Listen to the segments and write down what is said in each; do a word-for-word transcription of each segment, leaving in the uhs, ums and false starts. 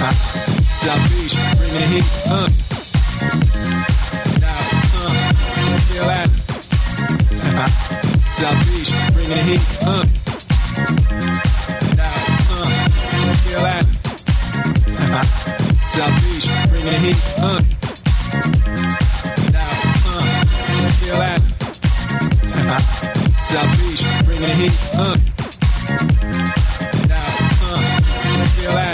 South Beach, bring the heat, uh. Now, uh, feel that. South Beach, bring the heat, uh. Now, uh, feel that. South Beach, bring the heat, uh. Now, uh, feel that. South Beach, bring the heat, uh. Now, uh, feel that.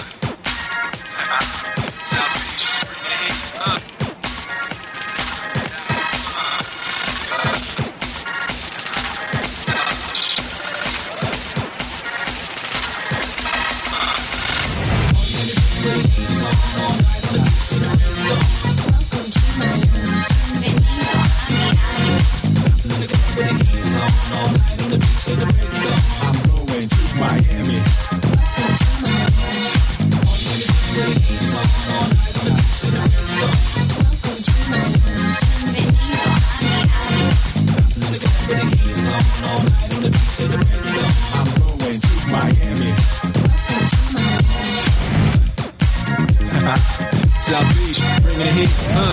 South Beach, bring the heat, uh.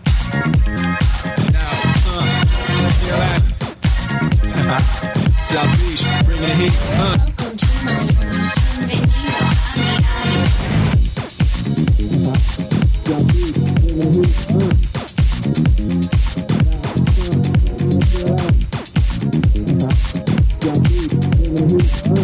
Now, uh, feel that. South Beach, bring the heat, uh. South Beach, bring the heat, uh. South Beach, bring the heat, uh.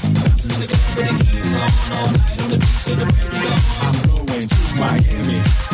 I'm going to Miami.